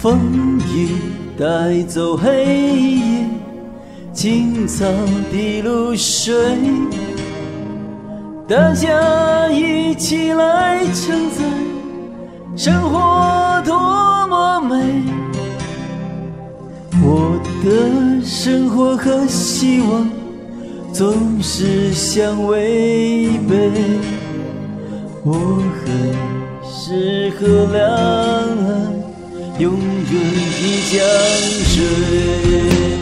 风雨带走黑夜，青草的露水，大家一起来称赞生活多么美。我的生活和希望总是相违背，我很适合两岸永远的江水。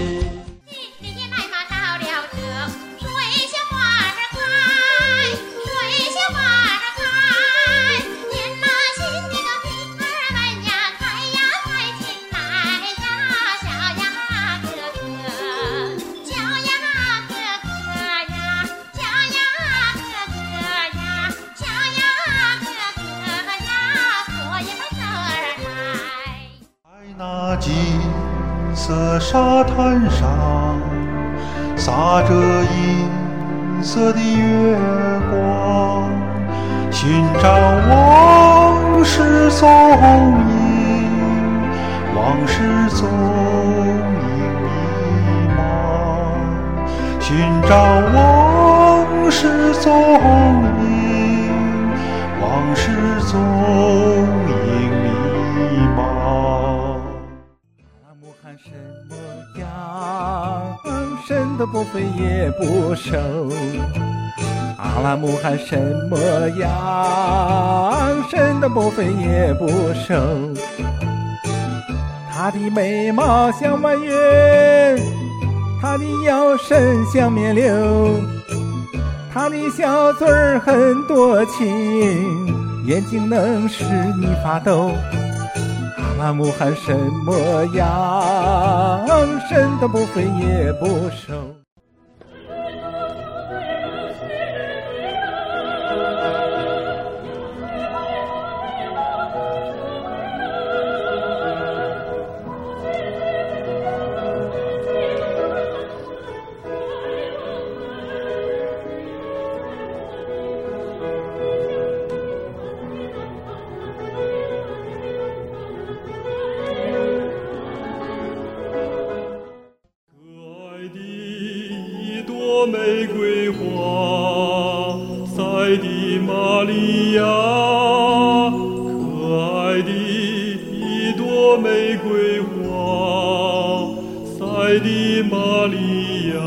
那金色沙滩上洒着银色的月光，寻找往事踪影，往事踪影迷茫，寻找往事踪影，往事踪影迷茫。 什么样神都不飞也不收，阿拉木汗什么样神都不飞也不收。他的眉毛像弯月，他的腰身像面瘤，他的小嘴儿很多情，眼睛能使你发抖。阿拉木汗什么样神都不飞也不收。 玫瑰花，塞的玛利亚，可爱的一朵玫瑰花，塞的玛利亚。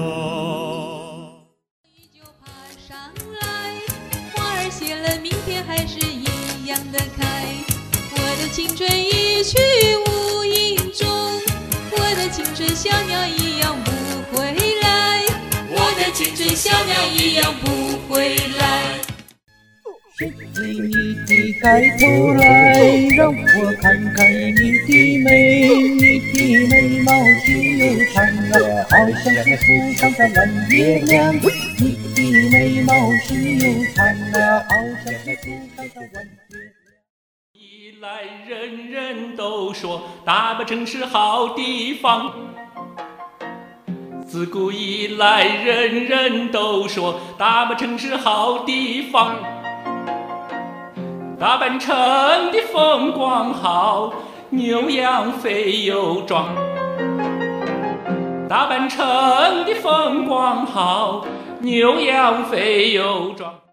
就爬上来，花儿谢了，明天还是一样的开。我的青春一去无影踪，我的青春小鸟一样不回来。青春小鸟一样不回来。 谁对你的抬头来，让我看看你的美，你的眉毛细又长啊，好像是树上的蓝月亮。你的眉毛细又长啊，好像是树上的蓝月亮。 一来人人都说大巴城是好地方，自古以来人人都说大巴城是好地方，大阪城的风光好，牛羊肥又壮，大阪城的风光好，牛羊肥又壮。